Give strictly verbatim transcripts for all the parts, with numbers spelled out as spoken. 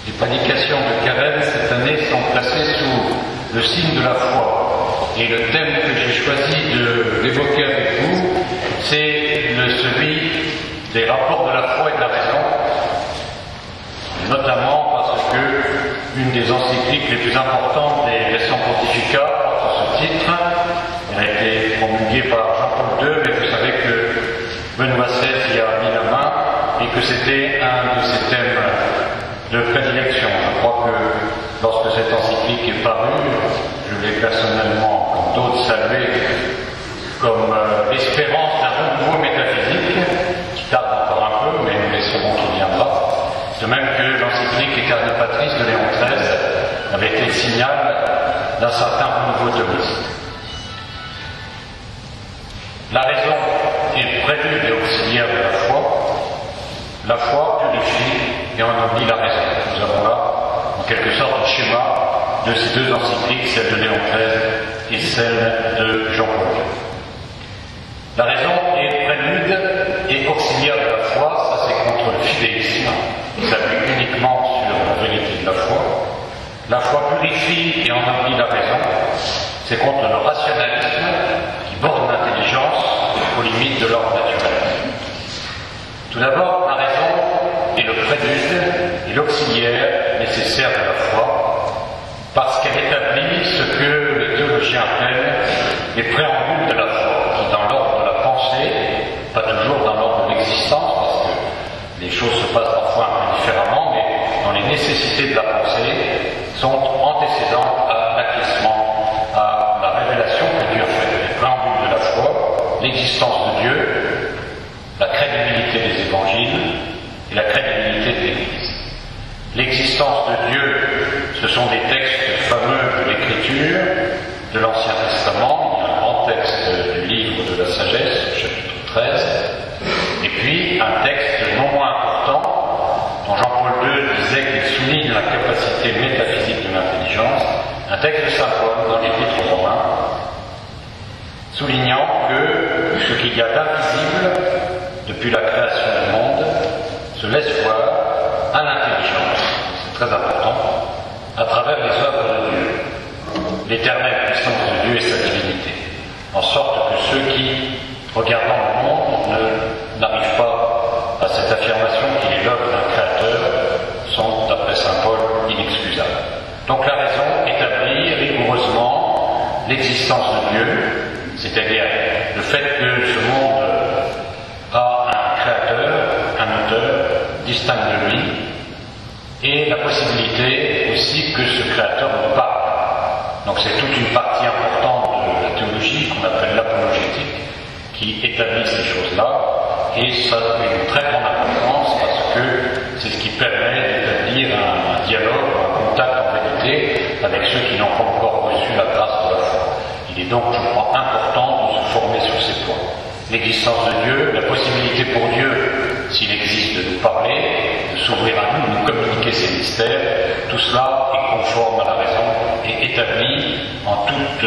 Les prédications de Carême cette année sont placées sous le signe de la foi. Et le thème que j'ai choisi d'évoquer avec vous, c'est le, celui des rapports de la foi et de la raison. Notamment parce que une des encycliques les plus importantes des récents pontificats porte ce titre. Elle a été promulguée par Jean-Paul deux, mais vous savez que Benoît seize y a mis la main et que c'était un de ses thèmes de prédilection. Je crois que lorsque cette encyclique est parue, je l'ai personnellement, comme d'autres, salué comme euh, l'espérance d'un renouveau métaphysique, qui tarde encore un peu, mais nous laisserons qu'il viendra. De même que l'encyclique Carne Patris de Léon treize avait été le signal d'un certain renouveau thomisme. La raison est prélude et auxiliaire de la foi. La foi purifie et ennoblit la raison. Nous avons là, en quelque sorte, le schéma de ces deux encycliques, celle de Léon treize et celle de Jean-Paul deux. La raison est prélude et auxiliaire de la foi, ça c'est contre le fidéisme, qui s'appuie uniquement sur la vérité de la foi. La foi purifie et ennoblit la raison, c'est contre le rationalisme qui borne l'intelligence aux limites de l'ordre naturel. Tout d'abord, la raison est le prélude et l'auxiliaire nécessaire de la foi, parce qu'elle établit ce que les théologiens appellent les préambules de la foi, qui dans l'ordre de la pensée, pas toujours dans l'ordre de l'existence, parce que les choses se passent parfois un peu différemment, mais dans les nécessités de la pensée, sont antécédentes à l'acquiescement, à la révélation que Dieu fait. Les préambules de la foi, l'existence de Dieu, la crédibilité des évangiles et la crédibilité de l'Église. L'existence de Dieu, ce sont des textes fameux de l'Écriture, de l'Ancien Testament. Il y a un grand texte du livre de la sagesse, chapitre treize, et puis un texte non moins important, dont Jean-Paul deux disait qu'il souligne la capacité métaphysique de l'intelligence, un texte de saint Paul dans l'Épître aux Romains, soulignant que ce qu'il y a d'invisible depuis la création du monde se laisse voir à l'intelligence, c'est très important, à travers les œuvres de Dieu, l'éternelle puissance de Dieu et sa divinité, en sorte que ceux qui, regardant le monde, n'arrivent pas à cette affirmation qu'il est l'œuvre d'un créateur, sont, d'après saint Paul, inexcusables. Donc la raison établit rigoureusement l'existence de Dieu, c'est-à-dire le fait que ce monde a un créateur, un auteur, distinct de lui, et la possibilité aussi que ce créateur nous parle. Donc c'est toute une partie importante de la théologie qu'on appelle l'apologétique qui établit ces choses-là, et ça a une très grande importance parce que c'est ce qui permet d'établir un, un dialogue, un contact en vérité avec ceux qui n'ont pas encore reçu la grâce de la foi. Il est donc, je crois, important de se former sur ces points. L'existence de Dieu, la possibilité pour Dieu, s'il existe, de nous parler, de s'ouvrir à nous, de nous communiquer ses mystères, tout cela est conforme à la raison et établi en toute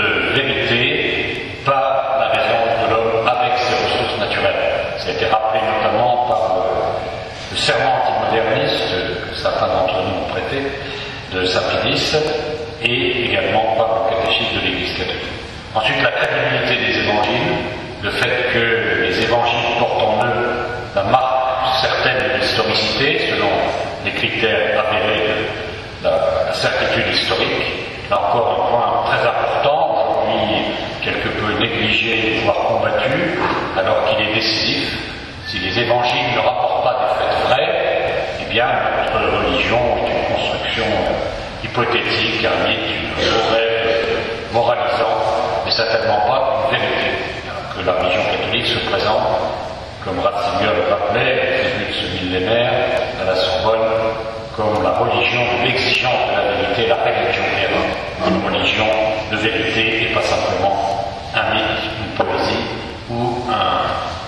vérité par la raison de l'homme avec ses ressources naturelles. Ça a été rappelé notamment par le, le serment antimoderniste que certains d'entre nous ont prêté, de saint Pidis, et également par le catéchisme de l'Église catholique. Ensuite, la crédibilité des évangiles, le fait que les évangiles portent en eux la marque certaine de l'historicité, selon les critères avérés de la, la certitude historique. Là encore un point très important, aujourd'hui quelque peu négligé, voire combattu, alors qu'il est décisif. Si les évangiles ne rapportent pas des faits vrais, eh bien notre religion est une construction hypothétique, un mythe, un rêve moralisant, mais certainement pas une vérité. Que la religion catholique se présente, comme Ratzinger le rappelait, au début de ce millénaire, à la Sorbonne, comme la religion de l'exigence de la vérité, la religion vera, une religion de vérité et pas simplement un mythe, une poésie ou un,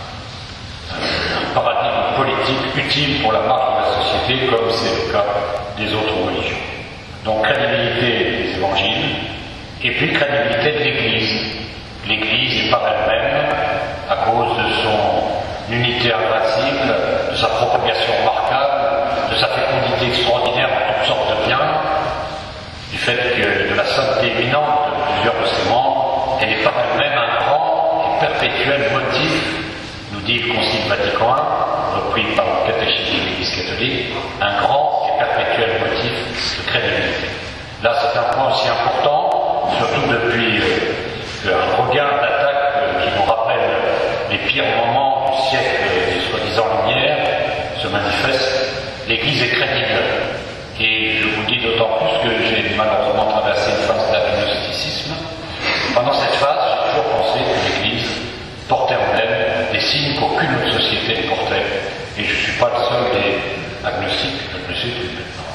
un, un paradigme politique utile pour la marche de la société, comme c'est le cas des autres religions. Donc crédibilité des évangiles, et puis crédibilité de l'Église. L'Église est par elle-même, à cause de son unité invincible, de sa propagation remarquable, de sa fécondité extraordinaire en toutes sortes plusieurs de ses membres, elle est par elle-même un grand et perpétuel motif, nous dit le Concile Vatican un, repris par le catéchisme de l'Église catholique, un grand et perpétuel motif de crédibilité. Là, c'est un point aussi important, surtout depuis euh, un regain d'attaque euh, qui nous rappelle les pires moments du siècle des soi-disant Lumières se manifeste. L'Église est crédible. Et je vous le dis d'autant plus que j'ai malheureusement traversé une phase d'agnosticisme. Pendant cette phase, j'ai toujours pensé que l'Église portait en elle des signes qu'aucune autre société ne portait. Et je ne suis pas le seul des agnostiques, je le suis maintenant,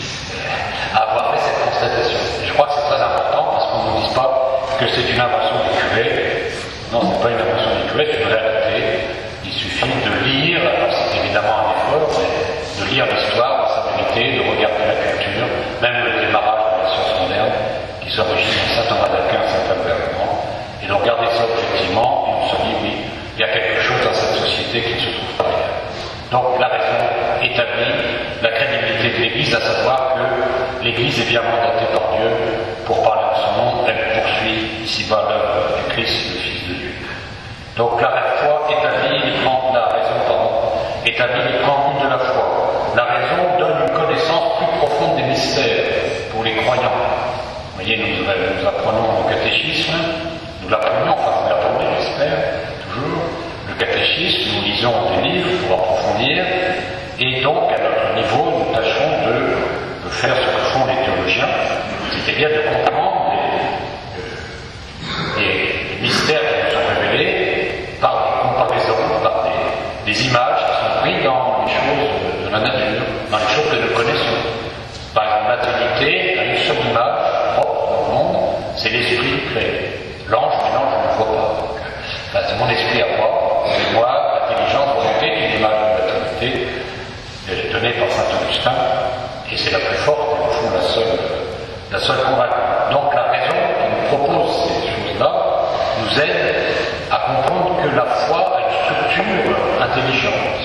à avoir fait cette constatation. Et je crois que c'est très important parce qu'on ne nous dise pas que c'est une invention du curé. Non, ce n'est pas une invention du curé, c'est une réalité. Il suffit de lire, alors c'est évidemment un effort, mais de lire l'histoire, la sainteté, de regarder la culture, même le démarrage de la science moderne, qui s'origine en saint Thomas d'Aquin, saint Albert le Grand, et de regarder ça objectivement, et on se dit, oui, il y a quelque chose dans cette société qui ne se trouve pas ailleurs. Donc la raison établie, la crédibilité de l'Église, à savoir que l'Église est bien mandatée par Dieu pour parler de son nom, elle poursuit ici-bas l'œuvre du Christ, le Fils de Dieu. Donc la foi établit les grands, la raison, pardon, établit les grands buts de la foi. La raison donne une connaissance plus profonde des mystères pour les croyants. Vous voyez, nous, nous apprenons le catéchisme, nous l'apprenons, enfin vous l'apprenez, j'espère, toujours, le catéchisme, nous lisons des livres pour approfondir, et donc à notre niveau, nous tâchons de, de faire ce que font les théologiens, c'est-à-dire de comprendre les, les, les mystères qui nous sont révélés par des comparaisons, par des, des images qui sont prises dans les choses de, de la nature, dans les choses que nous connaissons. Par exemple, la Trinité a une seule image propre dans le monde, c'est l'esprit créé. L'ange, mais l'ange, je ne le vois pas. Donc, ben, c'est mon esprit à moi, c'est moi, l'intelligence, volonté, qui est l'image de la Trinité, donnée par saint Augustin, et c'est la plus forte, et au fond la seule, la seule convaincante. Donc la raison qui nous propose ces choses-là nous aide à comprendre que la foi a une structure intelligente.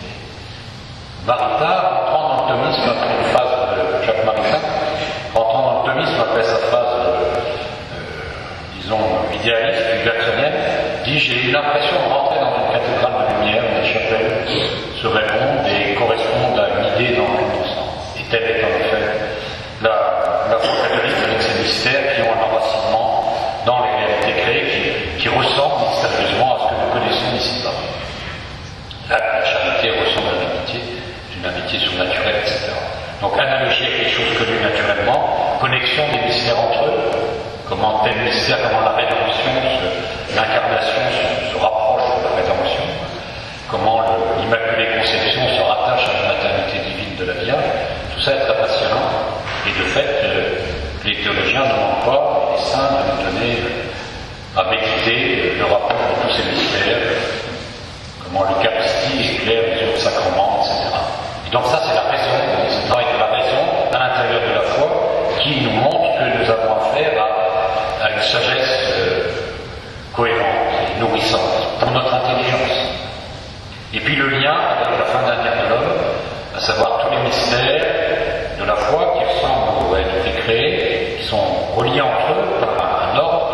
Maritain, rentrant dans le thomisme après une phase de Jacques Maritain, rentrant dans le thomisme après sa phase, euh, disons, idéaliste, jacksonienne, dit « J'ai eu l'impression de rentrer dans une cathédrale de lumière, où les chapelles se répondent et correspondent à une idée dans le bon sens. » Et telle est en effet la, la foi catholique avec ses mystères qui ont un enracinement dans les réalités créées qui, qui ressemblent mystérieusement à ce que nous connaissons ici-bas. La, la charité ressemble à l'amitié, une amitié surnaturelle, et cetera. Donc analogie avec les choses connues naturellement, connexion des mystères entre eux, comment tel mystère, comment la rédemption, l'incarnation se, se rapproche de la rédemption, comment l'Immaculée Conception se rattache à la maternité divine de la Vierge, tout ça est très passionnant, et de fait, euh, les théologiens ne manquent pas, les saints, de nous donner à méditer le rapport de tous ces mystères, comment l'Eucharistie éclaire les autres sacrements, et cetera. Et donc ça, c'est la raison, c'est le travail de la raison à l'intérieur de la foi qui nous montre que nous avons affaire à, à une sagesse euh, cohérente et nourrissante pour notre intelligence. Et puis le lien avec la fin dernière de l'homme, à savoir tous les mystères de la foi qui ressemblent aux réalités créées, qui sont reliés entre eux par un, un ordre,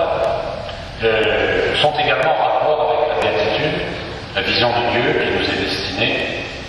euh, sont également en rapport avec la béatitude, la vision de Dieu qui nous est destinée,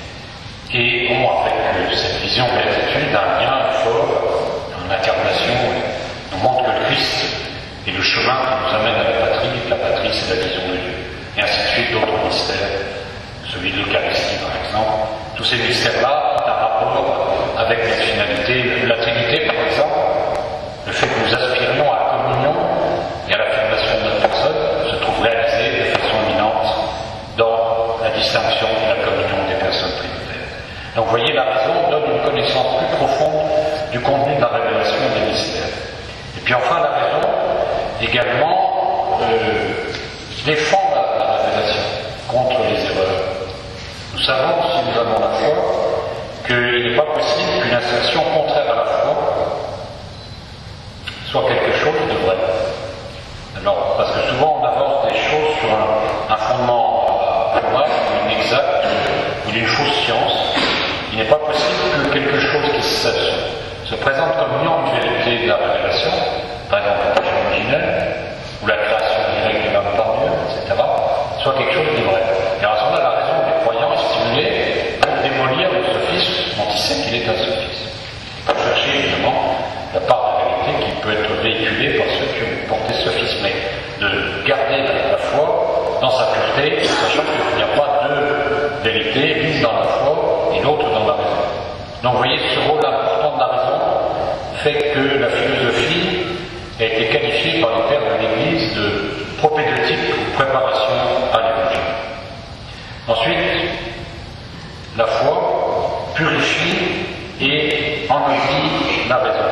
et ont avec euh, cette vision de béatitude un lien fort, une incarnation, nous montre que le Christ est le chemin qui nous amène à la patrie, et que la patrie c'est la vision de Dieu. Et ainsi de suite, d'autres mystères, celui de l'Eucharistie par exemple. Tous ces mystères-là ont un rapport avec la finalité, la Trinité par exemple, le fait que nous aspirions à la communion et à l'affirmation de notre personne se trouve réalisé de façon éminente dans la distinction de la communion des personnes trinitaires. Donc vous voyez, la raison donne une connaissance plus profonde du contenu de la révélation et des mystères. Et puis enfin la raison également euh, défend la, la révélation contre les erreurs. Nous savons, si nous avons la foi, qu'il n'est pas possible qu'une assertion contraire à la foi soit quelque chose de vrai. Alors, parce que souvent on avance des choses sur un, un fondement probable, ou inexact, ou d'une fausse science. Il n'est pas possible que quelque chose qui se, se présente comme une vérité de la révélation par exemple la tâche originelle, ou la création directe de l'homme par Dieu, et cetera, soit quelque chose de vrai. Et à ce moment-là, la raison des croyants est stimulée pour démolir le sophisme dont il sait qu'il est un sophisme. Et pour chercher évidemment la part de vérité qui peut être véhiculée par ceux qui ont porté ce sophisme, mais de garder la foi dans sa pureté, sachant qu'il n'y a pas deux vérités, l'une dans la foi et l'autre dans la raison. Donc vous voyez, ce rôle important de la raison fait que la philosophie a été qualifiée par les pères de l'Église de propédeutique ou préparation à l'évangile. Ensuite, la foi purifie et enrichit la raison.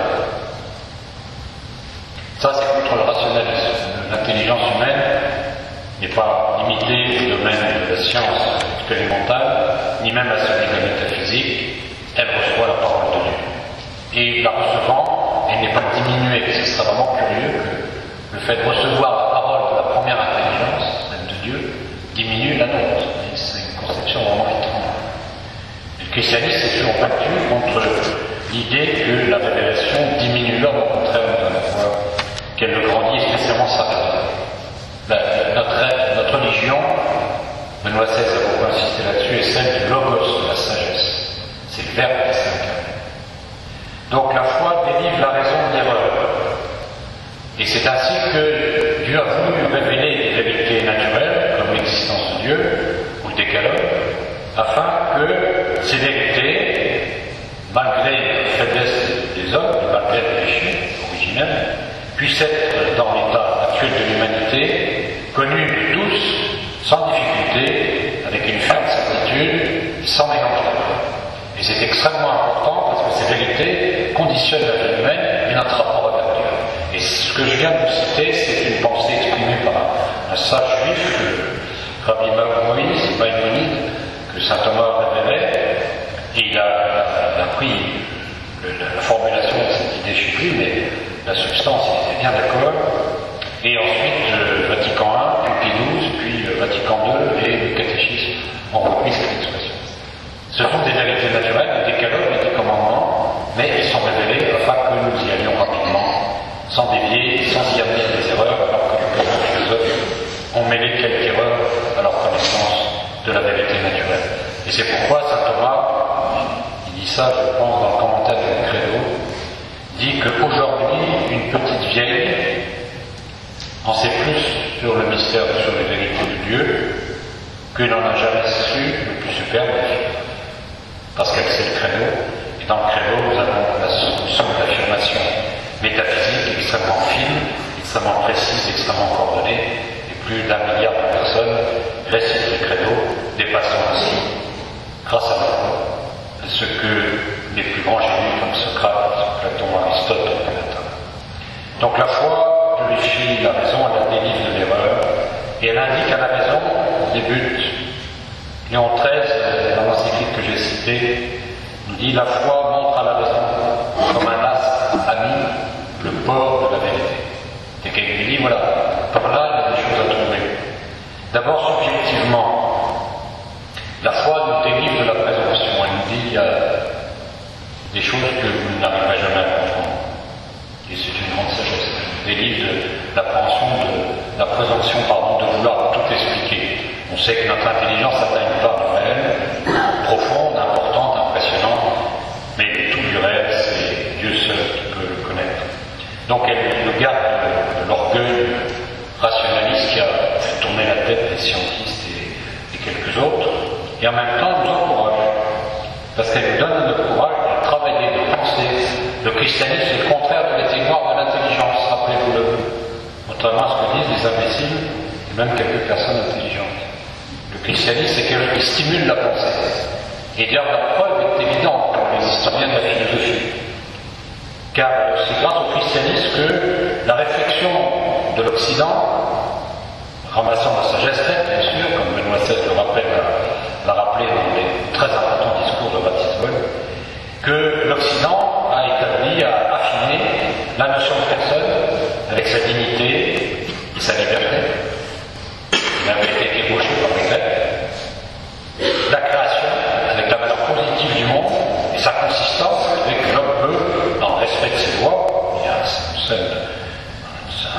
Ça, c'est contre le rationalisme. L'intelligence humaine n'est pas limitée au domaine de la science expérimentale, ni même à celui de la métaphysique. Elle reçoit la parole de Dieu. Et la recevant, elle n'est pas diminuée. Ce sera vraiment curieux que le fait de recevoir la parole de la première intelligence, celle de Dieu, diminue la nôtre. C'est une conception vraiment étrange. Le christianisme s'est toujours battu contre l'idée que la révélation diminue l'homme, au contraire, nous allons voir qu'elle le grandit, spécialement sa raison. La, la, notre, notre religion, Benoît seize a beaucoup insisté là-dessus, est celle du logos, de la sagesse. C'est le verbe qui s'incarne. Donc la foi délivre la raison de l'erreur. Et c'est ainsi que Dieu a voulu révéler des vérités naturelles, comme l'existence de Dieu, ou le décalogue, afin que ces vérités, malgré la faiblesse des hommes, malgré le péché originel, puissent être dans l'état actuel de l'humanité, connues de tous, sans difficulté, avec une ferme certitude, sans mélange. Et c'est extrêmement important parce que ces vérités conditionnent la vie humaine et notre rapport avec Dieu. Et ce que je viens de vous citer, c'est une pensée exprimée par un, un sage juif, que Rabbi Moïse Maïmonide, que saint Thomas révélait, et il a, il a pris le, la formulation de cette idée chez lui, mais la substance, il était bien d'accord. Et ensuite, le Vatican un, puis Pie douze, puis le Vatican deux et le catéchisme ont repris cette expression. Ce sont des vérités naturelles, des décalogues et des commandements, mais ils sont révélés afin que nous y allions rapidement, sans dévier, sans y amener des erreurs, alors que les plus grands philosophes ont mêlé quelques erreurs à leur connaissance de la vérité naturelle. Et c'est pourquoi saint Thomas, il dit ça, je pense, dans le commentaire du Credo, dit qu'aujourd'hui, une petite vieille en sait plus sur le mystère, sur les vérités de Dieu, que n'en a jamais su le plus superbe des filles. Parce qu'elle sait le Credo, et dans le Credo, nous avons la solution d'affirmation métaphysique extrêmement fine, extrêmement précise, extrêmement coordonnée, et plus d'un milliard de personnes récitent le Credo, dépassant ainsi, grâce à la foi, ce que les plus grands génies comme Socrate, Platon, Aristote ont pu atteindre. Donc la foi purifie la raison, elle la délivre de l'erreur, et elle indique à la raison des buts. Léon treize, dans l'encyclique que j'ai citée, nous dit la foi montre à la raison comme un astre ami le port de la vérité. Et qu'elle lui dit voilà, par là il y a des choses à trouver. D'abord subjectivement, la foi nous délivre de la présomption. Elle nous dit il y a des choses que vous n'arriverez jamais à comprendre. Et c'est une grande sagesse. Elle nous délivre de l'appréhension de la présomption, pardon, de vouloir tout expliquer. On sait que notre intelligence atteint une part du réel, profonde, importante, impressionnante, mais tout du réel, c'est Dieu seul qui peut le connaître. Donc elle nous garde de, de l'orgueil rationaliste qui a fait tourner la tête des scientistes et, et quelques autres, et en même temps nous encourage, parce qu'elle nous donne le courage de travailler, de penser. Le christianisme, c'est le contraire de l'éteignoir de l'intelligence, rappelez-vous-le, contrairement à ce que disent les imbéciles, et même quelques personnes intelligentes. Le christianisme, c'est quelque chose qui stimule la pensée. Et d'ailleurs, la preuve est évidente pour les historiens de la philosophie. Car c'est grâce au christianisme que la réflexion de l'Occident, ramassant la sagesse faite, bien sûr, comme Benoît seize le rappelle, l'a rappelé dans les très importants discours de Ratisbonne, que l'Occident a établi, a affiné la notion de personne avec sa dignité et sa liberté. Il avait été ébauché par les Grecs. La création, avec la valeur positive du monde, et sa consistance, avec que l'homme peut, dans le respect de ses lois, il y a celle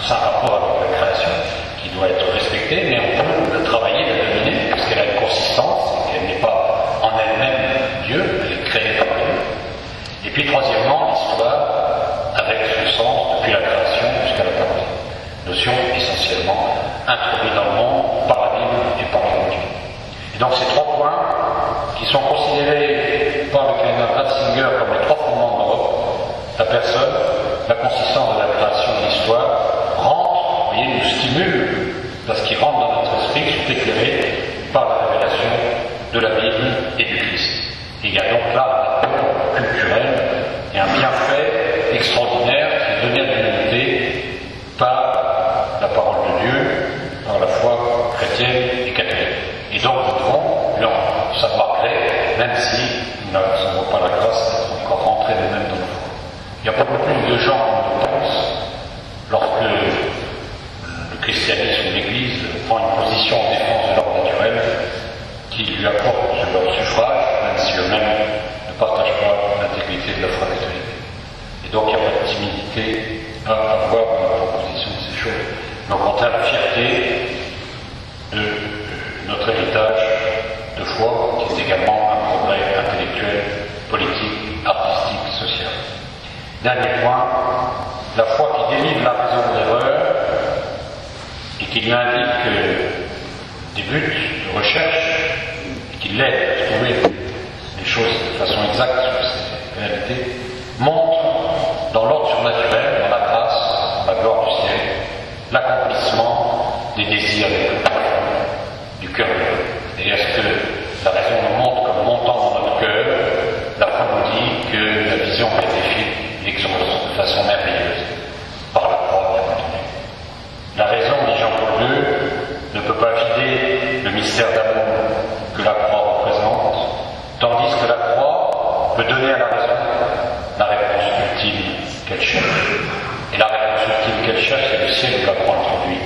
saint rapport avec la création qui doit être respecté, mais on peut la travailler, la dominer, parce qu'elle a une consistance, et qu'elle n'est pas en elle-même Dieu, elle est créée par Dieu. Et puis troisièmement, l'histoire avec son sens depuis la création jusqu'à la parodie. Notion essentiellement introduite dans le monde par la Bible et par l'Évangile. Et donc ces trois points, qui sont considérés par le cardinal Ratzinger comme les trois fondements de l'Europe, la personne, la consistance de la création et l'histoire, rentrent, vous voyez, nous stimulent, parce qu'ils rentrent dans notre esprit, sont éclairés par la révélation de la Bible et du Christ. Et il y a donc là un apport culturel et un bienfait extraordinaire qui est donné à l'humanité par la parole de Dieu, par la foi chrétienne et catholique. Et donc nous devons leur savoir créer, même si nous n'avons pas la grâce d'être encore rentrés nous-mêmes dans le foi. Il y a beaucoup plus de gens qu'on le pense lorsque le christianisme ou l'Église prend une position en défense de l'ordre naturel qui lui apporte leur suffrage, même si eux-mêmes ne partagent pas l'intégrité de la foi catholique. Et donc il n'y a pas de timidité à avoir dans la proposition de ces choses, mais au contraire la fierté de notre héritage de foi, qui est également un progrès intellectuel, politique, artistique, social. Dernier point, la foi qui délivre la raison de l'erreur et qui lui indique des buts de recherche et qui l'aide à trouver les choses de façon exacte sur ces réalités, montre dans l'ordre surnaturel, dans la grâce, dans la gloire du ciel, l'accomplissement des désirs du cœur. Et est-ce que la raison nous montre comme montant dans notre cœur, la foi nous dit que la vision bénéfique l'exauce de façon merveilleuse par la croix, bien entendu. La raison, dit Jean-Paul deux, ne peut pas vider le mystère d'amour que la croix représente, tandis que la croix peut donner à la raison la réponse ultime qu'elle cherche. Et la réponse ultime qu'elle cherche, c'est le ciel où la croix introduit.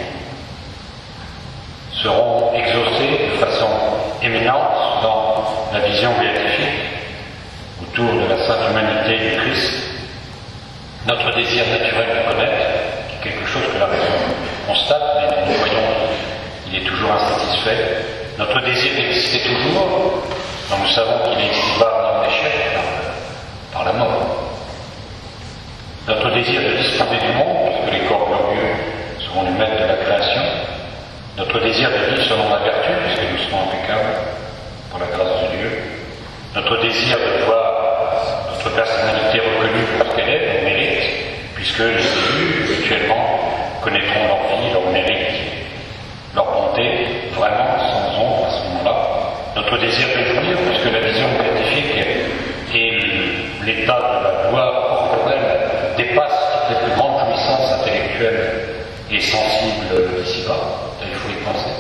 Seront exaucés de façon éminente dans la vision béatifique autour de la sainte humanité du Christ, notre désir naturel de connaître, qui est quelque chose que la raison constate, mais nous voyons qu'il est toujours insatisfait, notre désir d'exister toujours, dont nous savons qu'il est ici-bas dans l'échec, par, par la mort. Notre désir de disposer du monde, puisque les corps glorieux seront les maîtres de la création, notre désir de vivre selon la vertu, puisque nous serons impeccables par la grâce de Dieu, notre désir de voir notre personnalité reconnue pour ce qu'elle est, nos mérites, puisque les élus, mutuellement, connaîtront leur vie, leur mérite, leur bonté, vraiment, sans ombre à ce moment-là. Notre désir de jouir, puisque la vision béatifique et l'état de la gloire corporelle dépassent toutes les plus grandes jouissances intellectuelles et sensibles d'ici-bas. Il faut y penser.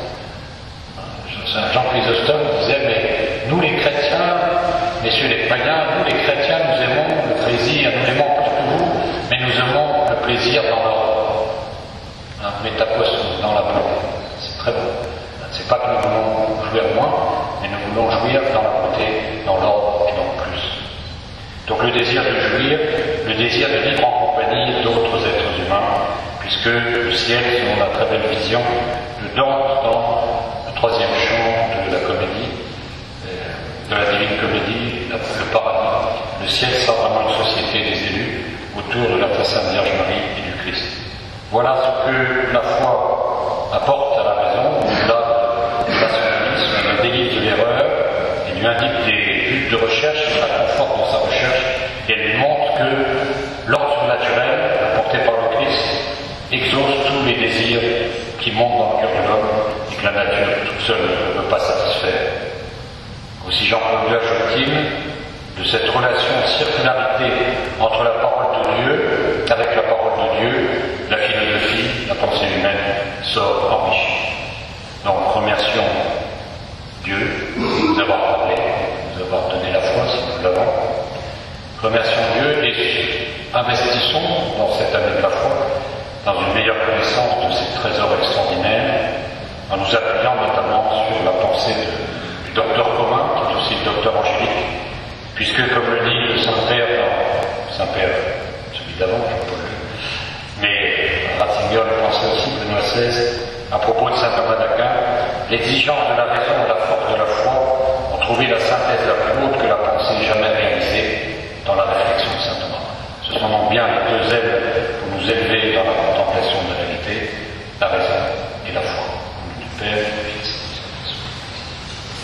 Jean Chrysostome disait, mais nous les chrétiens, messieurs les païens, nous les chrétiens, nous aimons le plaisir, nous aimons plus que vous, mais nous aimons le plaisir dans l'ordre. Un métacosme dans la beauté. C'est très beau. C'est pas que nous voulons jouir moins, mais nous voulons jouir dans la beauté, dans l'ordre et non plus. Donc le désir de jouir, le désir de vivre en compagnie d'autres êtres humains, puisque le ciel, selon la très belle vision de Dante dans le troisième chant de la comédie, de la divine comédie, le paradis, le ciel sera vraiment une société des élus autour de la très sainte Vierge Marie et du Christ. Voilà ce que la foi apporte à la raison, au-delà de l'ationalisme, elle le délivre de l'erreur, elle lui indique des buts de recherche, elle la conforte dans sa recherche, et elle lui montre que l'ordre surnaturel, apporté par le Christ, exauce tous les désirs qui montent dans le cœur de l'homme et que la nature toute seule ne peut pas satisfaire. Aussi Jean-Paul deux ajoute-t-il de cette relation de circularité entre la parole de Dieu, avec la parole de Dieu, la philosophie, la pensée humaine sort enrichie. Donc remercions Dieu de nous avoir parlé, de nous avoir donné la foi si nous l'avons. Remercions Dieu et investissons dans cette année de la foi dans une meilleure connaissance de ces trésors extraordinaires, en nous appuyant notamment sur la pensée de, du docteur commun, qui est aussi le docteur angélique, puisque, comme le dit le Saint-Père dans Saint-Père, celui d'avant, Jean-Paul deux, mais Ratzinger le pense propos de saint Thomas d'Aquin, l'exigence de la raison et la force de la foi ont trouvé la synthèse la plus haute que la pensée jamais réalisée dans la réflexion de saint Thomas. Ce sont donc bien les deux ailes pour nous élever dans la contemplation de la vérité, la raison et la foi. Au nom du Père,